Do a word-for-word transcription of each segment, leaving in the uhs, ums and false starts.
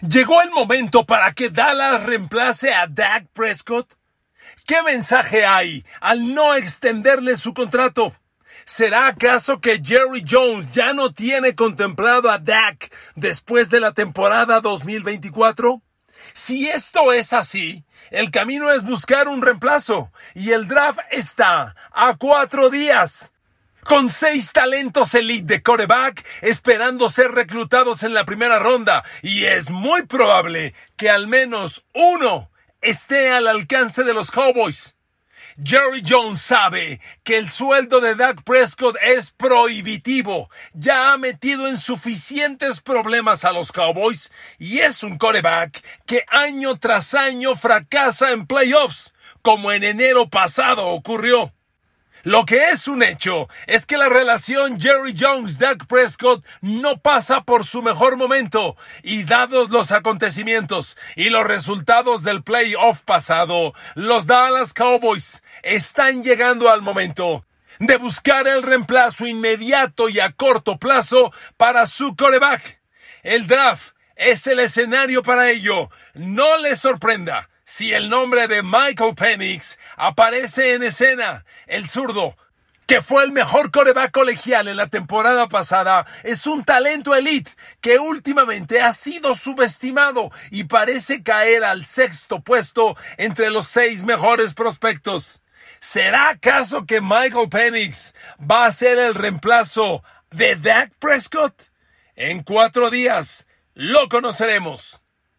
¿Llegó el momento para que Dallas reemplace a Dak Prescott? ¿Qué mensaje hay al no extenderle su contrato? ¿Será acaso que Jerry Jones ya no tiene contemplado a Dak después de la temporada dos mil veinticuatro? Si esto es así, el camino es buscar un reemplazo y el draft está a cuatro días. Con seis talentos elite de quarterback esperando ser reclutados en la primera ronda, y es muy probable que al menos uno esté al alcance de los Cowboys. Jerry Jones sabe que el sueldo de Dak Prescott es prohibitivo. Ya ha metido en suficientes problemas a los Cowboys y es un quarterback que año tras año fracasa en playoffs, como en enero pasado ocurrió. Lo que es un hecho es que la relación Jerry Jones-Dak Prescott no pasa por su mejor momento, y dados los acontecimientos y los resultados del playoff pasado, los Dallas Cowboys están llegando al momento de buscar el reemplazo inmediato y a corto plazo para su quarterback. El draft es el escenario para ello. No les sorprenda si el nombre de Michael Penix aparece en escena. El zurdo, que fue el mejor quarterback colegial en la temporada pasada, es un talento elite que últimamente ha sido subestimado y parece caer al sexto puesto entre los seis mejores prospectos. ¿Será acaso que Michael Penix va a ser el reemplazo de Dak Prescott? En cuatro días lo conoceremos.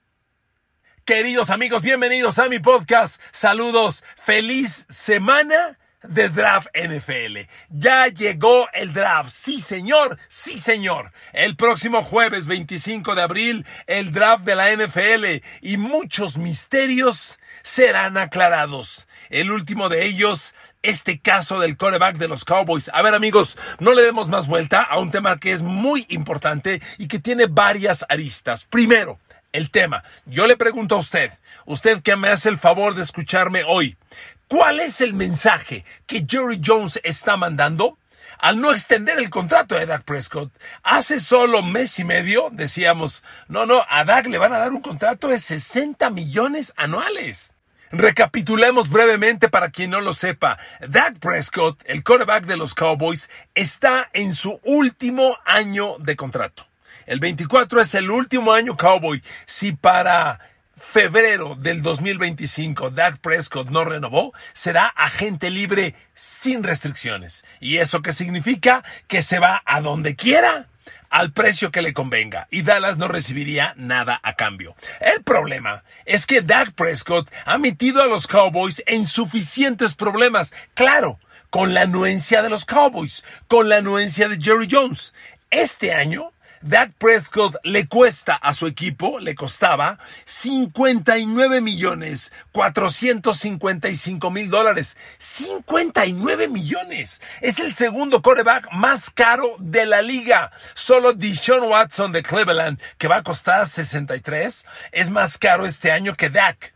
Queridos amigos, bienvenidos a mi podcast. Saludos, feliz semana de Draft N F L. Ya llegó el draft. Sí, señor, sí, señor. El próximo jueves veinticinco de abril, el draft de la N F L, y muchos misterios serán aclarados. El último de ellos, este caso del quarterback de los Cowboys. A ver, amigos, no le demos más vuelta a un tema que es muy importante y que tiene varias aristas. Primero, el tema. Yo le pregunto a usted, usted que me hace el favor de escucharme hoy, ¿cuál es el mensaje que Jerry Jones está mandando al no extender el contrato de Dak Prescott? Hace solo mes y medio decíamos, no, no, a Dak le van a dar un contrato de sesenta millones anuales. Recapitulemos brevemente para quien no lo sepa. Dak Prescott, el quarterback de los Cowboys, está en su último año de contrato. El veinticuatro es el último año Cowboy. Si para febrero del dos mil veinticinco Dak Prescott no renovó, será agente libre sin restricciones. ¿Y eso qué significa? Que se va a donde quiera, al precio que le convenga, y Dallas no recibiría nada a cambio. El problema es que Dak Prescott ha metido a los Cowboys en suficientes problemas. Claro, con la anuencia de los Cowboys, con la anuencia de Jerry Jones. Este año Dak Prescott le cuesta a su equipo, le costaba cincuenta y nueve millones cuatrocientos cincuenta y cinco mil dólares. cincuenta y nueve millones. Es el segundo quarterback más caro de la liga. Solo Deshaun Watson de Cleveland, que va a costar sesenta y tres, es más caro este año que Dak.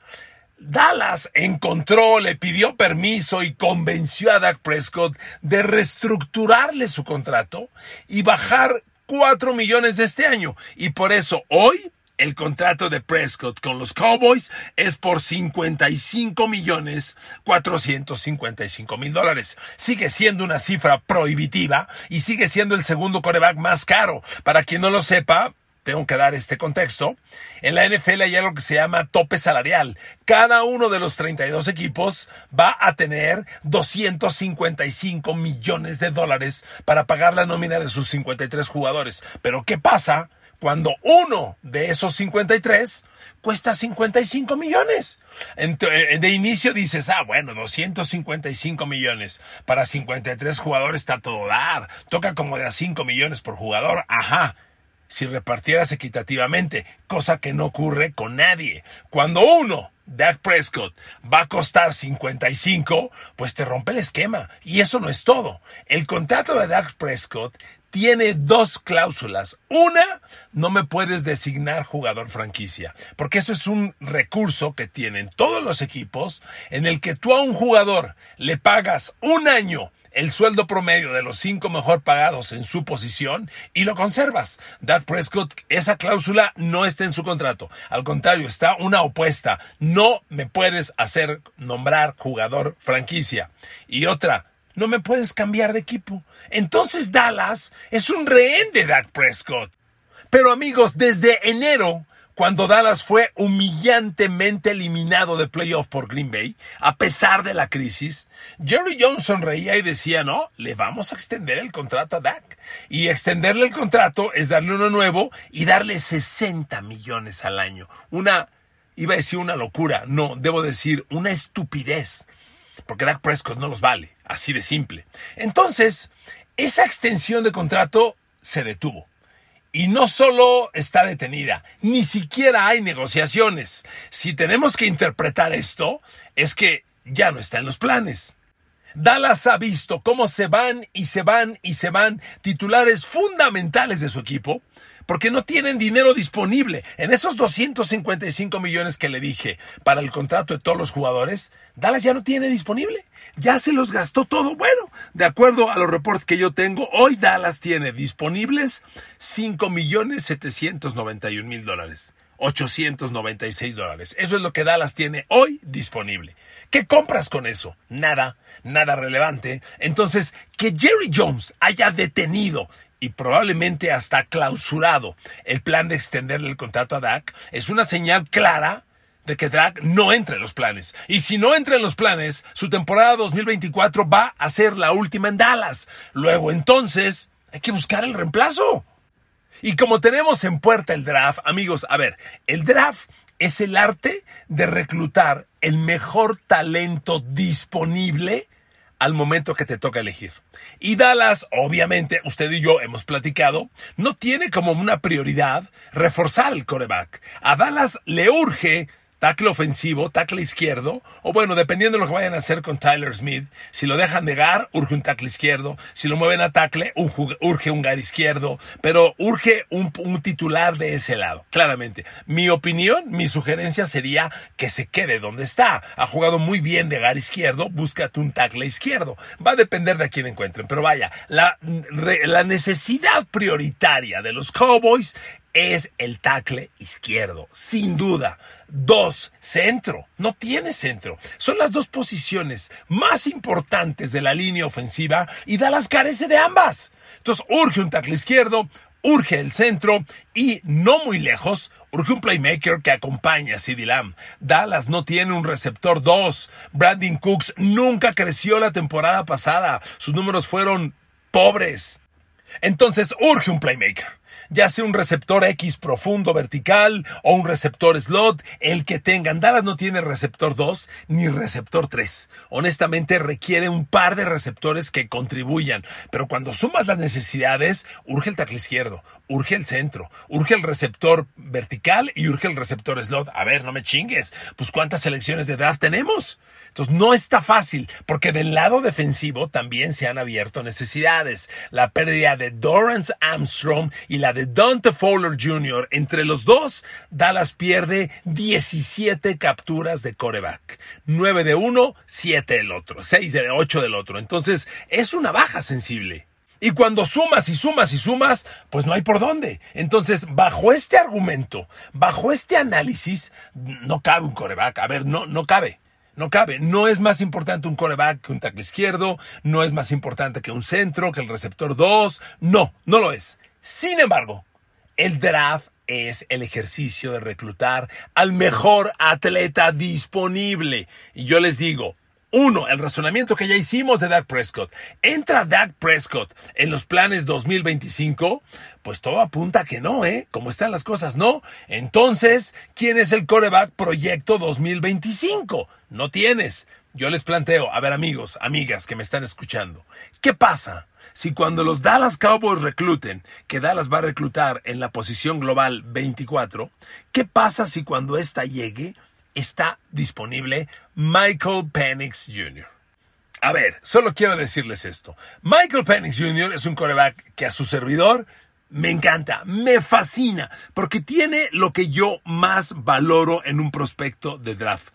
Dallas encontró, le pidió permiso y convenció a Dak Prescott de reestructurarle su contrato y bajar cuatro millones de este año, y por eso hoy el contrato de Prescott con los Cowboys es por cincuenta y cinco millones cuatrocientos cincuenta y cinco mil dólares. Sigue siendo una cifra prohibitiva y sigue siendo el segundo quarterback más caro. Para quien no lo sepa, tengo que dar este contexto. En la N F L hay algo que se llama tope salarial. Cada uno de los treinta y dos equipos va a tener doscientos cincuenta y cinco millones de dólares para pagar la nómina de sus cincuenta y tres jugadores. Pero ¿qué pasa cuando uno de esos cincuenta y tres cuesta cincuenta y cinco millones? De inicio dices, ah, bueno, doscientos cincuenta y cinco millones para cincuenta y tres jugadores está todo dar. Toca como de a cinco millones por jugador. Ajá. Si repartieras equitativamente, cosa que no ocurre con nadie. Cuando uno, Dak Prescott, va a costar cincuenta y cinco, pues te rompe el esquema. Y eso no es todo. El contrato de Dak Prescott tiene dos cláusulas. Una, no me puedes designar jugador franquicia, porque eso es un recurso que tienen todos los equipos en el que tú a un jugador le pagas un año el sueldo promedio de los cinco mejor pagados en su posición y lo conservas. Dak Prescott, esa cláusula no está en su contrato. Al contrario, está una opuesta. No me puedes hacer nombrar jugador franquicia. Y otra, no me puedes cambiar de equipo. Entonces Dallas es un rehén de Dak Prescott. Pero amigos, desde enero, cuando Dallas fue humillantemente eliminado de playoff por Green Bay, a pesar de la crisis, Jerry Jones sonreía y decía, no, le vamos a extender el contrato a Dak. Y extenderle el contrato es darle uno nuevo y darle sesenta millones al año. Una, iba a decir una locura, no, debo decir una estupidez, porque Dak Prescott no los vale, así de simple. Entonces, esa extensión de contrato se detuvo. Y no solo está detenida, ni siquiera hay negociaciones. Si tenemos que interpretar esto, es que ya no está en los planes. Dallas ha visto cómo se van y se van y se van titulares fundamentales de su equipo, porque no tienen dinero disponible. En esos doscientos cincuenta y cinco millones que le dije para el contrato de todos los jugadores, Dallas ya no tiene disponible. Ya se los gastó todo. Bueno, de acuerdo a los reportes que yo tengo, hoy Dallas tiene disponibles cinco millones setecientos noventa y un mil dólares. ochocientos noventa y seis dólares. Eso es lo que Dallas tiene hoy disponible. ¿Qué compras con eso? Nada, nada relevante. Entonces, que Jerry Jones haya detenido y probablemente hasta clausurado el plan de extenderle el contrato a Dak es una señal clara de que Dak no entra en los planes. Y si no entra en los planes, su temporada dos mil veinticuatro va a ser la última en Dallas. Luego, entonces, hay que buscar el reemplazo. Y como tenemos en puerta el draft, amigos, a ver, el draft es el arte de reclutar el mejor talento disponible al momento que te toca elegir. Y Dallas, obviamente, usted y yo hemos platicado, no tiene como una prioridad reforzar el quarterback. A Dallas le urge tackle ofensivo, tackle izquierdo, o bueno, dependiendo de lo que vayan a hacer con Tyler Smith, si lo dejan de guard, urge un tackle izquierdo, si lo mueven a tackle, urge un guard izquierdo, pero urge un, un titular de ese lado, claramente. Mi opinión, mi sugerencia sería que se quede donde está. Ha jugado muy bien de guard izquierdo, búscate un tackle izquierdo. Va a depender de a quién encuentren, pero vaya, la, la necesidad prioritaria de los Cowboys es el tackle izquierdo, sin duda. Dos, centro. No tiene centro. Son las dos posiciones más importantes de la línea ofensiva y Dallas carece de ambas. Entonces urge un tackle izquierdo, urge el centro y no muy lejos, urge un playmaker que acompañe a CeeDee Lamb. Dallas no tiene un receptor dos. Brandon Cooks nunca creció la temporada pasada. Sus números fueron pobres. Entonces urge un playmaker. Ya sea un receptor X profundo vertical o un receptor slot, el que tengan. Dallas no tiene receptor dos ni receptor tres. Honestamente requiere un par de receptores que contribuyan. Pero cuando sumas las necesidades, urge el tackle izquierdo, urge el centro, urge el receptor vertical y urge el receptor slot. A ver, no me chingues. Pues ¿cuántas selecciones de draft tenemos? Entonces no está fácil, porque del lado defensivo también se han abierto necesidades. La pérdida de Dorrance Armstrong y la de Dante Fowler junior Entre los dos, Dallas pierde diecisiete capturas de quarterback. nueve de uno, siete del otro, seis de ocho del otro. Entonces es una baja sensible. Y cuando sumas y sumas y sumas, pues no hay por dónde. Entonces, bajo este argumento, bajo este análisis, no cabe un quarterback. A ver, no, no cabe. No cabe. No es más importante un quarterback que un tackle izquierdo. No es más importante que un centro, que el receptor dos. No, no lo es. Sin embargo, el draft es el ejercicio de reclutar al mejor atleta disponible. Y yo les digo, uno, el razonamiento que ya hicimos de Dak Prescott. Entra Dak Prescott en los planes dos mil veinticinco, pues todo apunta a que no, ¿eh? Como están las cosas, no. Entonces, ¿quién es el quarterback proyecto dos mil veinticinco? No tienes. Yo les planteo, a ver amigos, amigas que me están escuchando, ¿qué pasa si cuando los Dallas Cowboys recluten, que Dallas va a reclutar en la posición global veinticuatro, qué pasa si cuando esta llegue está disponible Michael Penix junior? A ver, solo quiero decirles esto. Michael Penix junior es un quarterback que a su servidor me encanta, me fascina, porque tiene lo que yo más valoro en un prospecto de draft.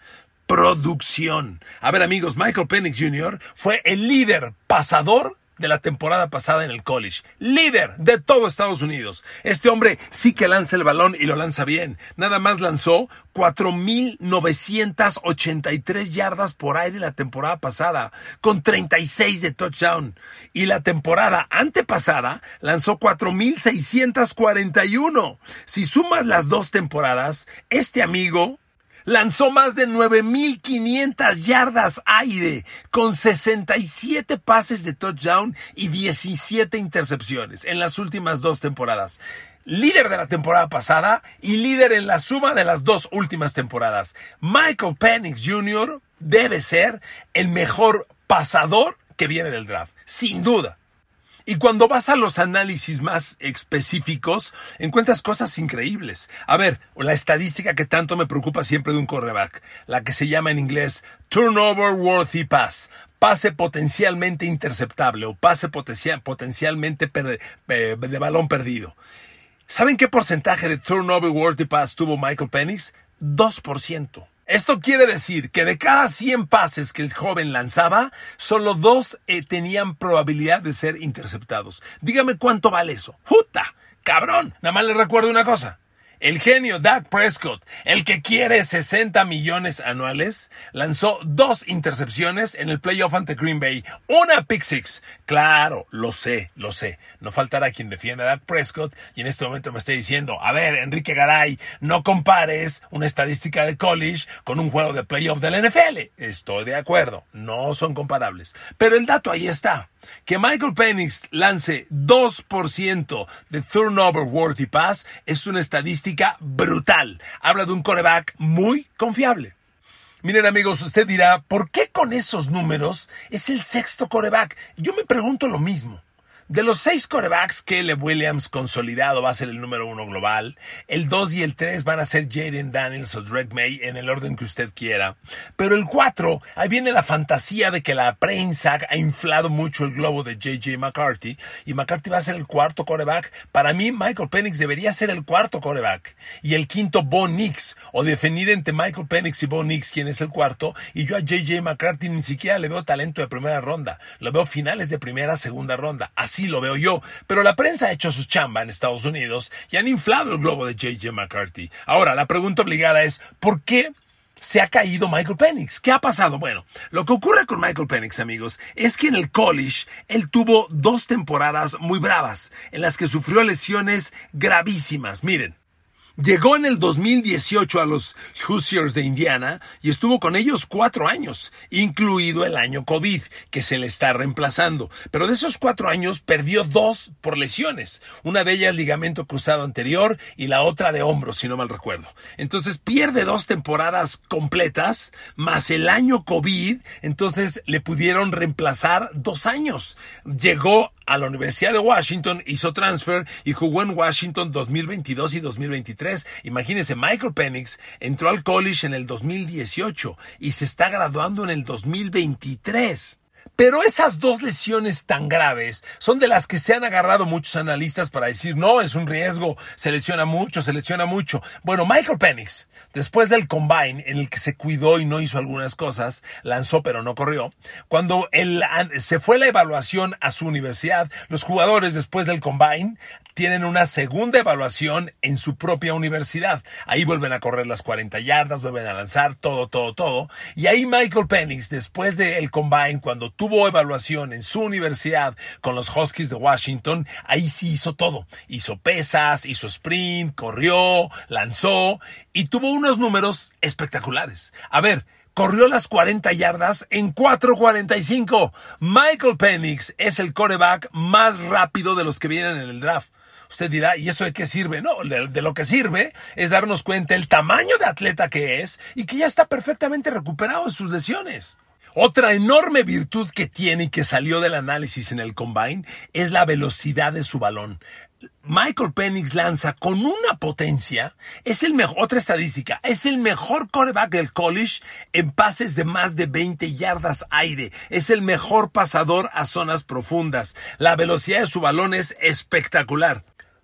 producción. A ver, amigos, Michael Penix junior fue el líder pasador de la temporada pasada en el college. Líder de todo Estados Unidos. Este hombre sí que lanza el balón y lo lanza bien. Nada más lanzó cuatro mil novecientas ochenta y tres yardas por aire la temporada pasada, con treinta y seis de touchdown. Y la temporada antepasada lanzó cuatro mil seiscientas cuarenta y uno. Si sumas las dos temporadas, este amigo lanzó más de nueve mil quinientas yardas aire, con sesenta y siete pases de touchdown y diecisiete intercepciones en las últimas dos temporadas. Líder de la temporada pasada y líder en la suma de las dos últimas temporadas. Michael Penix junior debe ser el mejor pasador que viene del draft, sin duda. Y cuando vas a los análisis más específicos, encuentras cosas increíbles. A ver, la estadística que tanto me preocupa siempre de un quarterback, la que se llama en inglés turnover worthy pass, pase potencialmente interceptable o pase potencial, potencialmente per, eh, de balón perdido. ¿Saben qué porcentaje de turnover worthy pass tuvo Michael Penix? dos por ciento. Esto quiere decir que de cada cien pases que el joven lanzaba, solo dos eh, tenían probabilidad de ser interceptados. Dígame cuánto vale eso. ¡Puta! ¡Cabrón! Nada más le recuerdo una cosa. El genio Dak Prescott, el que quiere sesenta millones anuales, lanzó dos intercepciones en el playoff ante Green Bay. Una pick six. Claro, lo sé, lo sé. No faltará quien defienda a Dak Prescott y en este momento me esté diciendo, a ver, Enrique Garay, no compares una estadística de college con un juego de playoff de la N F L. Estoy de acuerdo, no son comparables. Pero el dato ahí está. Que Michael Penix lance dos por ciento de turnover worthy pass es una estadística brutal. Habla de un quarterback muy confiable. Miren, amigos, usted dirá, ¿por qué con esos números es el sexto quarterback? Yo me pregunto lo mismo. De los seis quarterbacks, Caleb Williams consolidado va a ser el número uno global. El dos y el tres van a ser Jaden Daniels o Drake May en el orden que usted quiera. Pero el cuatro, ahí viene la fantasía de que la prensa ha inflado mucho el globo de J J McCarthy. Y McCarthy va a ser el cuarto quarterback. Para mí, Michael Penix debería ser el cuarto quarterback. Y el quinto, Bo Nix. O definir entre Michael Penix y Bo Nix quién es el cuarto. Y yo a J J McCarthy ni siquiera le veo talento de primera ronda. Lo veo finales de primera, segunda ronda. Así Así lo veo yo, pero la prensa ha hecho su chamba en Estados Unidos y han inflado el globo de J J McCarthy. Ahora, la pregunta obligada es, ¿por qué se ha caído Michael Penix? ¿Qué ha pasado? Bueno, lo que ocurre con Michael Penix, amigos, es que en el college él tuvo dos temporadas muy bravas, en las que sufrió lesiones gravísimas. Miren. Llegó en el dos mil dieciocho a los Hoosiers de Indiana y estuvo con ellos cuatro años, incluido el año COVID, que se le está reemplazando. Pero de esos cuatro años perdió dos por lesiones. Una de ellas ligamento cruzado anterior y la otra de hombro, si no mal recuerdo. Entonces pierde dos temporadas completas, más el año COVID, entonces le pudieron reemplazar dos años. Llegó a la Universidad de Washington, hizo transfer y jugó en Washington dos mil veintidós y dos mil veintitrés. Imagínense, Michael Penix entró al college en el dos mil dieciocho y se está graduando en el dos mil veintitrés. Pero esas dos lesiones tan graves son de las que se han agarrado muchos analistas para decir, no, es un riesgo, se lesiona mucho, se lesiona mucho. Bueno, Michael Penix, después del combine en el que se cuidó y no hizo algunas cosas, lanzó pero no corrió, cuando él, se fue la evaluación a su universidad, los jugadores después del combine tienen una segunda evaluación en su propia universidad. Ahí vuelven a correr las cuarenta yardas, vuelven a lanzar, todo, todo, todo. Y ahí Michael Penix, después del combine, cuando tuvo evaluación en su universidad con los Huskies de Washington, ahí sí hizo todo. Hizo pesas, hizo sprint, corrió, lanzó y tuvo unos números espectaculares. A ver, corrió las cuarenta yardas en cuatro cuarenta y cinco. Michael Penix es el quarterback más rápido de los que vienen en el draft. Usted dirá, ¿y eso de qué sirve? No, de, de lo que sirve es darnos cuenta el tamaño de atleta que es y que ya está perfectamente recuperado de sus lesiones. Otra enorme virtud que tiene y que salió del análisis en el combine es la velocidad de su balón. Michael Penix lanza con una potencia, es el mejor, otra estadística, es el mejor quarterback del college en pases de más de veinte yardas aire, es el mejor pasador a zonas profundas, la velocidad de su balón es espectacular.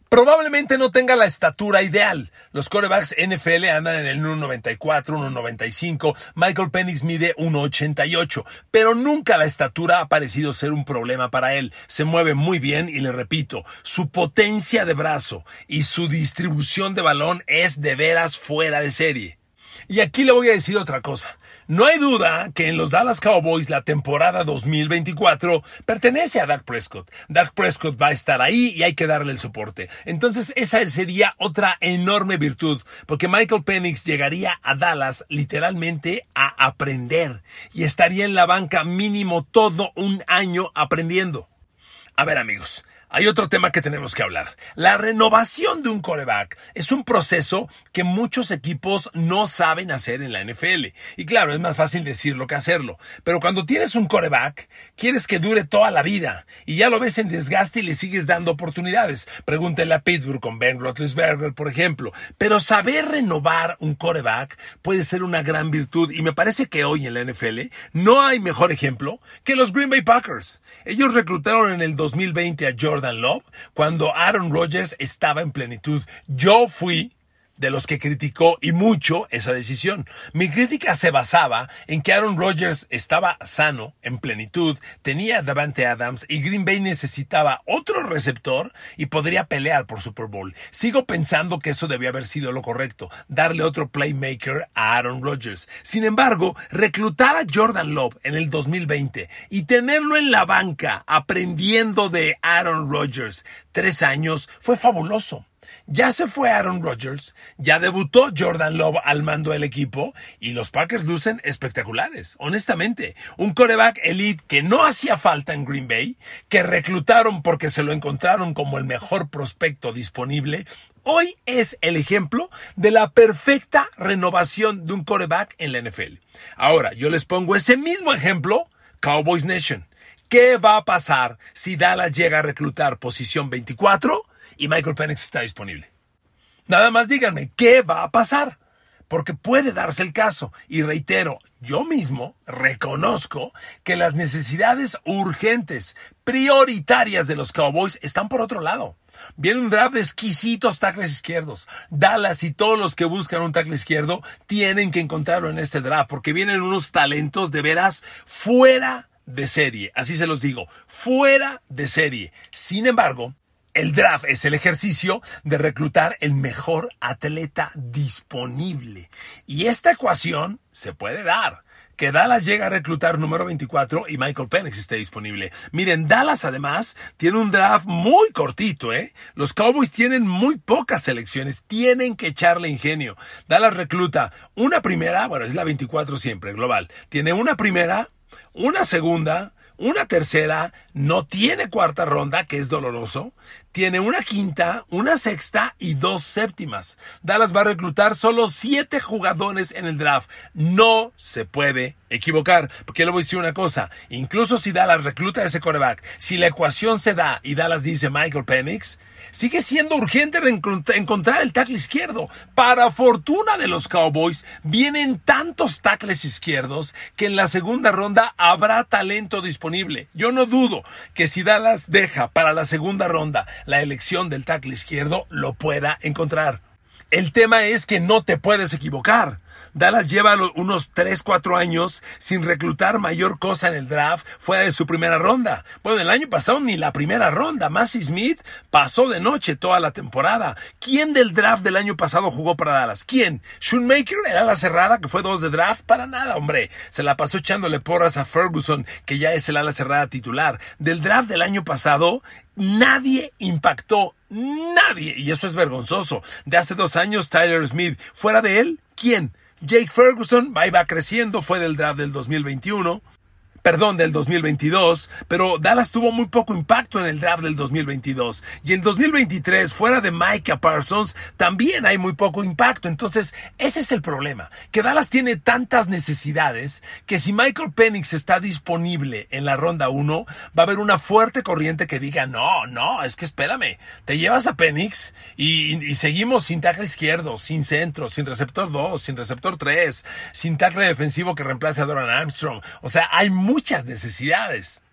Probablemente no tenga la estatura ideal. Los quarterbacks N F L andan en el uno noventa y cuatro, uno noventa y cinco. Michael Penix mide uno ochenta y ocho. Pero nunca la estatura ha parecido ser un problema para él. Se mueve muy bien y le repito, su potencia de brazo y su distribución de balón es de veras fuera de serie. Y aquí le voy a decir otra cosa. No hay duda que en los Dallas Cowboys la temporada dos mil veinticuatro pertenece a Dak Prescott. Dak Prescott va a estar ahí y hay que darle el soporte. Entonces esa sería otra enorme virtud, porque Michael Penix llegaría a Dallas literalmente a aprender y estaría en la banca mínimo todo un año aprendiendo. A ver, amigos, hay otro tema que tenemos que hablar. La renovación de un quarterback es un proceso que muchos equipos no saben hacer en la N F L. Y claro, es más fácil decirlo que hacerlo. Pero cuando tienes un quarterback, quieres que dure toda la vida. Y ya lo ves en desgaste y le sigues dando oportunidades. Pregúntale a Pittsburgh con Ben Roethlisberger, por ejemplo. Pero saber renovar un quarterback puede ser una gran virtud. Y me parece que hoy en la N F L no hay mejor ejemplo que los Green Bay Packers. Ellos reclutaron en el dos mil veinte a Jordan Love cuando Aaron Rodgers estaba en plenitud. Yo fui de los que criticó y mucho esa decisión. Mi crítica se basaba en que Aaron Rodgers estaba sano, en plenitud, tenía a Davante Adams y Green Bay necesitaba otro receptor y podría pelear por Super Bowl. Sigo pensando que eso debía haber sido lo correcto, darle otro playmaker a Aaron Rodgers. Sin embargo, reclutar a Jordan Love en el dos mil veinte y tenerlo en la banca aprendiendo de Aaron Rodgers tres años fue fabuloso. Ya se fue Aaron Rodgers, ya debutó Jordan Love al mando del equipo y los Packers lucen espectaculares, honestamente. Un quarterback elite que no hacía falta en Green Bay, que reclutaron porque se lo encontraron como el mejor prospecto disponible, hoy es el ejemplo de la perfecta renovación de un quarterback en la N F L. Ahora, yo les pongo ese mismo ejemplo, Cowboys Nation. ¿Qué va a pasar si Dallas llega a reclutar posición veinticuatro? Y Michael Penix está disponible? Nada más díganme, ¿qué va a pasar? Porque puede darse el caso. Y reitero, yo mismo reconozco que las necesidades urgentes, prioritarias de los Cowboys están por otro lado. Viene un draft de exquisitos tackles izquierdos. Dallas y todos los que buscan un tackle izquierdo tienen que encontrarlo en este draft, porque vienen unos talentos de veras fuera de serie. Así se los digo, fuera de serie. Sin embargo, el draft es el ejercicio de reclutar el mejor atleta disponible. Y esta ecuación se puede dar. Que Dallas llega a reclutar número veinticuatro y Michael Penix esté disponible. Miren, Dallas además tiene un draft muy cortito, ¿eh? Los Cowboys tienen muy pocas selecciones. Tienen que echarle ingenio. Dallas recluta una primera, bueno, es la veinticuatro siempre, global. Tiene una primera, una segunda, una tercera, no tiene cuarta ronda, que es doloroso, tiene una quinta, una sexta y dos séptimas. Dallas va a reclutar solo siete jugadores en el draft. No se puede equivocar, porque le voy a decir una cosa, incluso si Dallas recluta a ese quarterback, si la ecuación se da y Dallas dice Michael Penix, sigue siendo urgente encontrar el tackle izquierdo. Para fortuna de los Cowboys, vienen tantos tackles izquierdos que en la segunda ronda habrá talento disponible. Yo no dudo que si Dallas deja para la segunda ronda la elección del tackle izquierdo, lo pueda encontrar. El tema es que no te puedes equivocar. Dallas lleva unos tres, cuatro años sin reclutar mayor cosa en el draft fuera de su primera ronda. Bueno, el año pasado ni la primera ronda. Massey Smith pasó de noche toda la temporada. ¿Quién del draft del año pasado jugó para Dallas? ¿Quién? ¿Schoonmaker, el ala cerrada que fue dos de draft? Para nada, hombre. Se la pasó echándole porras a Ferguson, que ya es el ala cerrada titular. Del draft del año pasado, nadie impactó. Nadie. Y eso es vergonzoso. De hace dos años, Tyler Smith. ¿Fuera de él? ¿Quién? Jake Ferguson, ahí va creciendo, fue del draft del dos mil veintiuno, perdón, del dos mil veintidós, pero Dallas tuvo muy poco impacto en el draft del dos mil veintidós. Y en dos mil veintitrés, fuera de Micah Parsons, también hay muy poco impacto. Entonces, ese es el problema, que Dallas tiene tantas necesidades que si Michael Penix está disponible en la ronda uno, va a haber una fuerte corriente que diga, no, no, es que espérame, te llevas a Penix y, y, y seguimos sin tackle izquierdo, sin centro, sin receptor dos, sin receptor tres, sin tackle defensivo que reemplace a Doran Armstrong. O sea, hay muchas necesidades.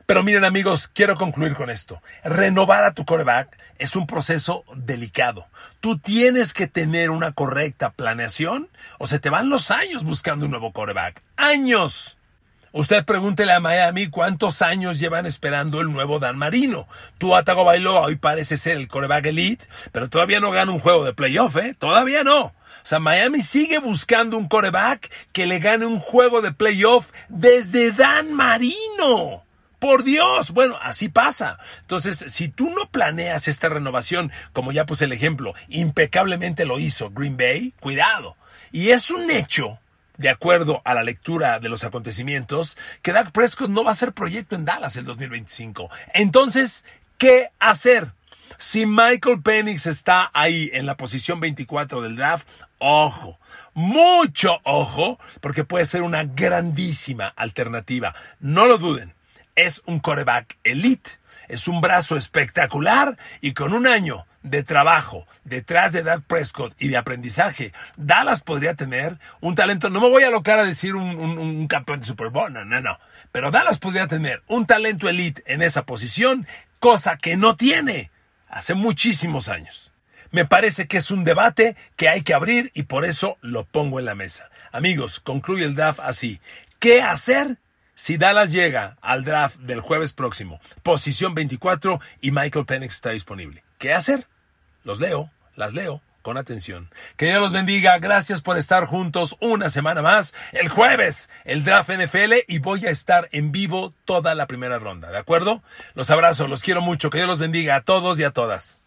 Pero miren amigos, quiero concluir con esto. Renovar a tu quarterback es un proceso delicado. Tú tienes que tener una correcta planeación o se te van los años buscando un nuevo quarterback. ¡Años! Usted pregúntele a Miami cuántos años llevan esperando el nuevo Dan Marino. Tua Tagovailoa hoy parece ser el quarterback elite, pero todavía no gana un juego de playoff, ¿eh? Todavía no. O sea, Miami sigue buscando un quarterback que le gane un juego de playoff desde Dan Marino. ¡Por Dios! Bueno, así pasa. Entonces, si tú no planeas esta renovación, como ya puse el ejemplo, impecablemente lo hizo Green Bay, cuidado. Y es un hecho, de acuerdo a la lectura de los acontecimientos, que Dak Prescott no va a ser proyecto en Dallas el dos mil veinticinco. Entonces, ¿qué hacer? Si Michael Penix está ahí en la posición veinticuatro del draft, ojo, mucho ojo, porque puede ser una grandísima alternativa. No lo duden, es un quarterback elite, es un brazo espectacular y con un año de trabajo detrás de Dak Prescott y de aprendizaje, Dallas podría tener un talento, no me voy a alocar a decir un, un, un campeón de Super Bowl, no, no, no, pero Dallas podría tener un talento elite en esa posición, cosa que no tiene hace muchísimos años. Me parece que es un debate que hay que abrir y por eso lo pongo en la mesa. Amigos, concluye el draft así. ¿Qué hacer si Dallas llega al draft del jueves próximo? Posición veinticuatro y Michael Penix está disponible. ¿Qué hacer? Los leo, las leo con atención. Que Dios los bendiga. Gracias por estar juntos una semana más. El jueves, el draft N F L y voy a estar en vivo toda la primera ronda. ¿De acuerdo? Los abrazo, los quiero mucho. Que Dios los bendiga a todos y a todas.